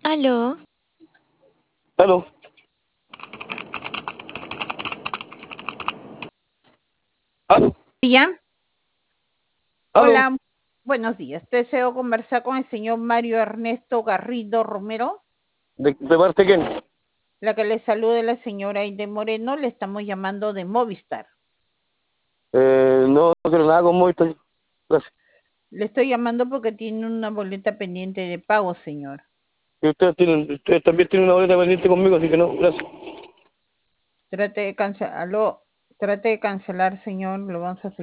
Aló, Aló, aló, Día. aló. Hola, buenos días. Deseo conversar con el señor Mario Ernesto Garrido Romero. ¿De parte de quién? La que le salude la señora Aide Moreno, le estamos llamando de Movistar. No quiero nada con Movistar. Gracias. Le estoy llamando porque tiene una boleta pendiente de pago, señor. Y ustedes también tienen una boleta pendiente conmigo, así que no, gracias. Trate de cancelar, señor, lo vamos a